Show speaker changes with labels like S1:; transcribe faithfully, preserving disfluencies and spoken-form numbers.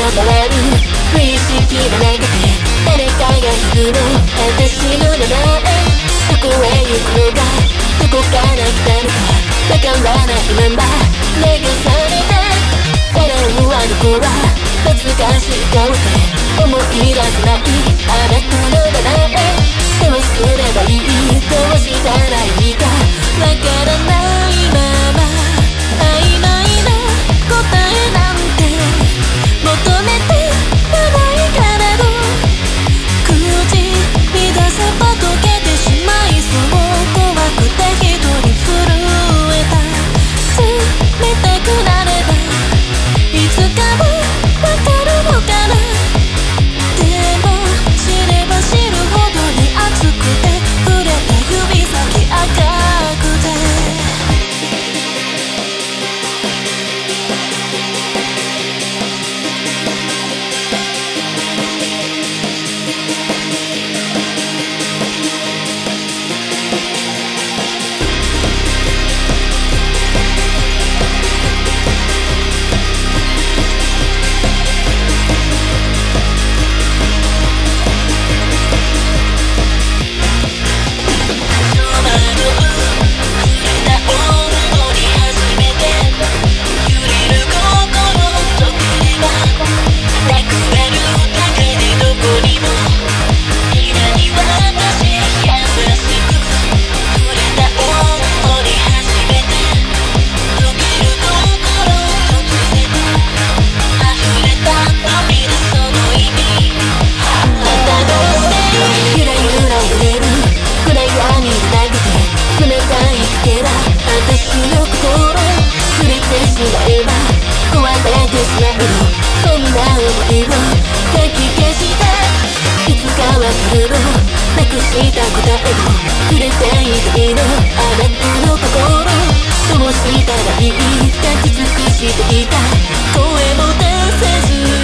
S1: 変わる無意識の中で誰かが言うの私の名前どこへ行くのかどこから来たのかわからないまま流された笑うあの子は懐かしい顔で思い出せないあなたの名前どうすればいいどうしたらいいかわからないまま曖昧な答えなんて求めてはないからの口に出せば溶けてしまいそう怖くて一人震えた冷たくなればいつかはわかるのかなでも知れば知るほどに熱くて触れた指先赤くてした答えを触れていいのあなたの心どうしたらいい立ち尽くしていた声も出せず